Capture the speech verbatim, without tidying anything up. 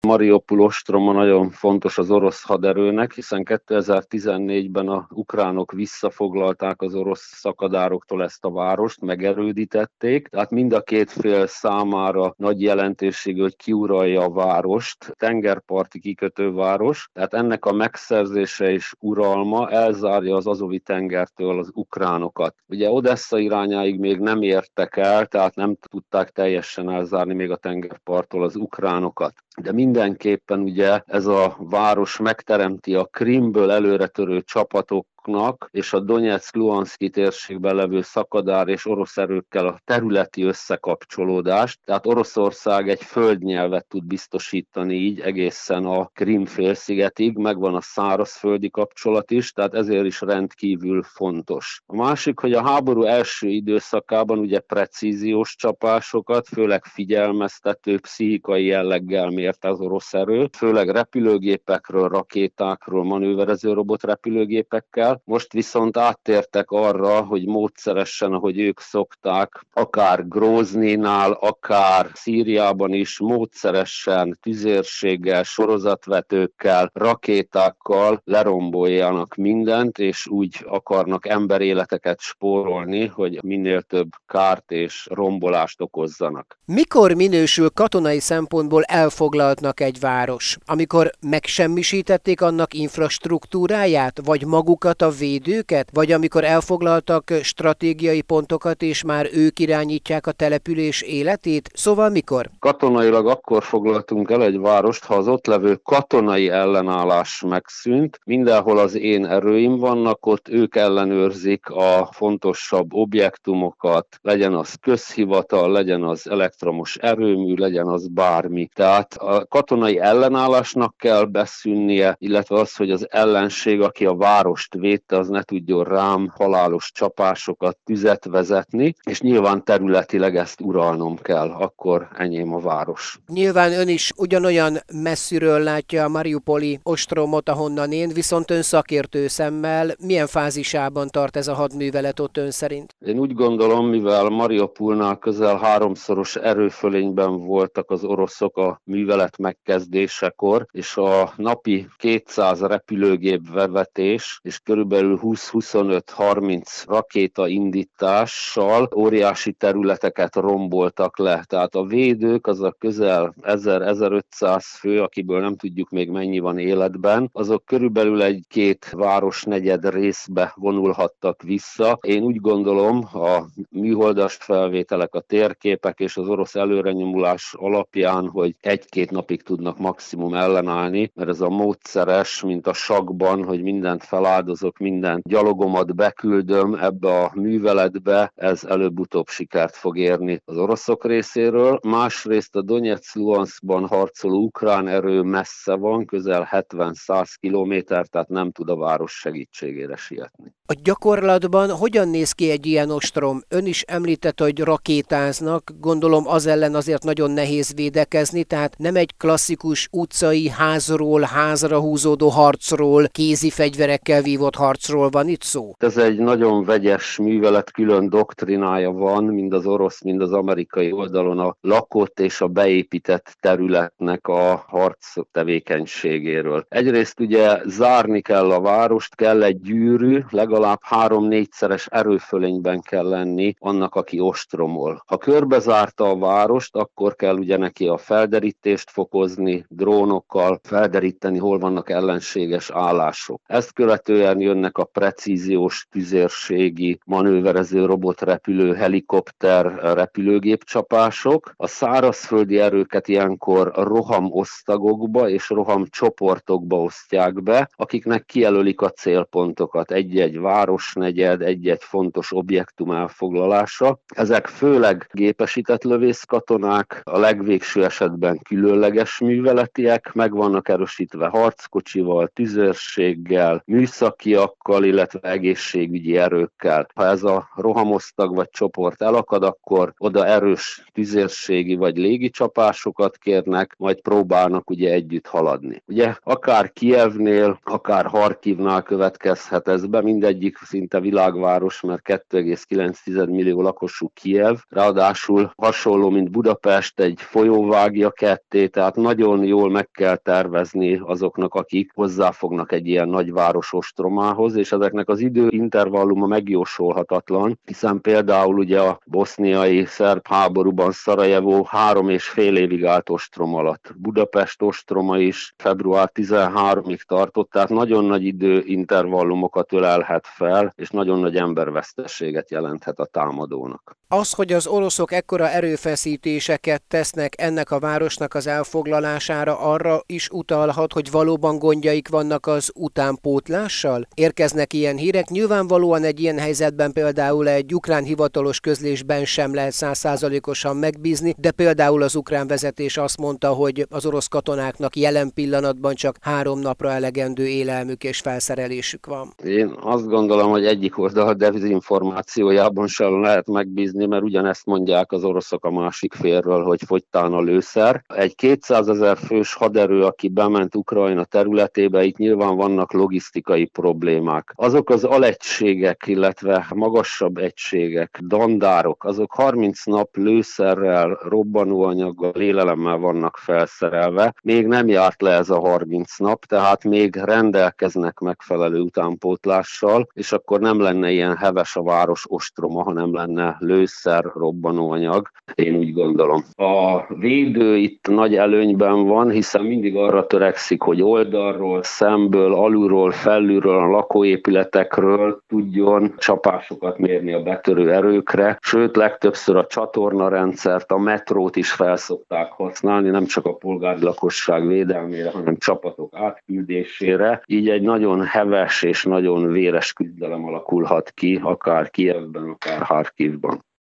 Mariupol ostroma nagyon fontos az orosz haderőnek, hiszen kétezer-tizennégyben a ukránok visszafoglalták az orosz szakadároktól ezt a várost, megerődítették, tehát mind a két fél számára nagy jelentőségű, hogy kiuralja a várost, tengerparti kikötőváros, tehát ennek a megszerzése és uralma elzárja az Azovi tengertől az ukránokat. Ugye Odessza irányáig még nem értek el, tehát nem tudták teljesen elzárni még a tengerparttól az ukránokat. De mindenképpen ugye ez a város megteremti a Krimből előretörő csapatoknak és a Donyeck-Luhanszki térségben levő szakadár és orosz erőkkel a területi összekapcsolódást, tehát Oroszország egy földnyelvet tud biztosítani így egészen a Krím-félszigetig, megvan a szárazföldi kapcsolat is, tehát ezért is rendkívül fontos. A másik, hogy a háború első időszakában ugye precíziós csapásokat, főleg figyelmeztető, pszichikai jelleggel mért az orosz erő, főleg repülőgépekről, rakétákról, manőverező robotrepülőgépekkel. Most viszont áttértek arra, hogy módszeresen, ahogy ők szokták, akár Grozninál, akár Szíriában is módszeresen, tüzérséggel, sorozatvetőkkel, rakétákkal leromboljanak mindent, és úgy akarnak emberéleteket spórolni, hogy minél több kárt és rombolást okozzanak. Mikor minősül katonai szempontból elfoglaltnak egy város? Amikor megsemmisítették annak infrastruktúráját, vagy magukat a védőket, vagy amikor elfoglaltak stratégiai pontokat, és már ők irányítják a település életét? Szóval mikor? Katonailag akkor foglaltunk el egy várost, ha az ott levő katonai ellenállás megszűnt. Mindenhol az én erőim vannak, ott ők ellenőrzik a fontosabb objektumokat, legyen az közhivatal, legyen az elektromos erőmű, legyen az bármi. Tehát a katonai ellenállásnak kell beszűnnie, illetve az, hogy az ellenség, aki a várost védte, az ne tudjon rám halálos csapásokat, tüzet vezetni, és nyilván területileg ezt uralnom kell, akkor enyém a város. Nyilván ön is ugyanolyan messziről látja a mariupoli ostromot, ahonnan én, viszont ön szakértő szemmel milyen fázisában tart ez a hadművelet ott ön szerint? Én úgy gondolom, mivel Mariupolnál közel háromszoros erőfölényben voltak az oroszok a művelet megkezdésekor, és a napi kétszáz repülőgép bevetés és körülbelül húsz-huszonöt-harminc rakéta indítással óriási területeket romboltak le. Tehát a védők, az a közel ezer-ezerötszáz fő, akiből nem tudjuk még mennyi van életben, azok körülbelül egy-két városnegyed részbe vonulhattak vissza. Én úgy gondolom, a műholdas felvételek, a térképek és az orosz előrenyomulás alapján, hogy egy-két napig tudnak maximum ellenállni, mert ez a módszeres, mint a sakkban, hogy mindent feláldozok, mindent gyalogomat beküldöm ebbe a műveletbe, ez előbb-utóbb sikert fog érni az oroszok részéről. Másrészt a Donyeck-Luhanszkban harcoló ukrán erő messze van, közel hetven-száz kilométer, tehát nem tud a város segítségére sietni. A gyakorlatban hogyan néz ki egy ilyen ostrom? Ön is említette, hogy rakétáznak, gondolom az ellen azért nagyon nehéz védekezni, tehát nem egy klasszikus utcai házról, házra húzódó harcról, kézi fegyverekkel vívott harcról van itt szó? Ez egy nagyon vegyes művelet, külön doktrinája van, mind az orosz, mind az amerikai oldalon a lakott és a beépített területnek a harc tevékenységéről. Egyrészt ugye zárni kell a várost, kell egy gyűrű, legalább három-négyszeres erőfölényben kell lenni annak, aki ostromol. Ha körbezárta a várost, akkor kell ugye neki a felderítést fokozni, drónokkal felderíteni, hol vannak ellenséges állások. Ezt követően jönnek a precíziós tüzérségi, manőverező robotrepülő, helikopter, repülőgépcsapások. A szárazföldi erőket ilyenkor rohamosztagokba és rohamcsoportokba osztják be, akiknek kijelölik a célpontokat, egy-egy városnegyed, egy-egy fontos objektum elfoglalása. Ezek főleg gépesített lövészkatonák, a legvégső esetben különleges műveletiek, meg vannak erősítve harckocsival, tüzérséggel, műszakiak, főútiakkal, illetve egészségügyi erőkkel. Ha ez a rohamosztag vagy csoport elakad, akkor oda erős tüzérségi vagy légicsapásokat kérnek, majd próbálnak ugye együtt haladni. Ugye akár Kijevnél, akár Harkivnál következhet ez be, mindegyik szinte világváros, mert kettő egész kilenc millió lakosú Kijev, ráadásul hasonló, mint Budapest, egy folyó vágja ketté, tehát nagyon jól meg kell tervezni azoknak, akik hozzáfognak egy ilyen nagyváros ostromához, és ezeknek az időintervalluma megjósolhatatlan, hiszen például ugye a boszniai szerb háborúban Szarajevó három és fél évig állt ostrom alatt. Budapest ostroma is február tizenharmadikáig tartott, tehát nagyon nagy időintervallumokat ölelhet fel, és nagyon nagy emberveszteséget jelenthet a támadónak. Az, hogy az oroszok ekkora erőfeszítéseket tesznek ennek a városnak az elfoglalására, arra is utalhat, hogy valóban gondjaik vannak az utánpótlással? Érkeznek ilyen hírek? Nyilvánvalóan egy ilyen helyzetben például egy ukrán hivatalos közlésben sem lehet száz százalékosan megbízni, de például az ukrán vezetés azt mondta, hogy az orosz katonáknak jelen pillanatban csak három napra elegendő élelmük és felszerelésük van. Én azt gondolom, hogy egyik oldal dezinformációjában sem lehet megbízni, mert ugyanezt mondják az oroszok a másik félről, hogy fogytán a lőszer. Egy kétszázezer fős haderő, aki bement Ukrajna területébe, itt nyilván vannak logisztikai problémák. Azok az alegységek, illetve magasabb egységek, dandárok, azok harminc nap lőszerrel, robbanóanyaggal, lélelemmel vannak felszerelve. Még nem járt le ez a harminc nap, tehát még rendelkeznek megfelelő utánpótlással, és akkor nem lenne ilyen heves a város ostroma, hanem lenne lőszer, robbanóanyag, én úgy gondolom. A védő itt nagy előnyben van, hiszen mindig arra törekszik, hogy oldalról, szemből, alulról, felülről, a lakóépületekről tudjon csapásokat mérni a betörő erőkre, sőt legtöbbször a csatornarendszert, a metrót is felszokták használni, nem csak a polgári lakosság védelmére, hanem csapatok átküldésére. Így egy nagyon heves és nagyon véres küzdelem alakulhat ki, akár Kijevben, akár Harkivban.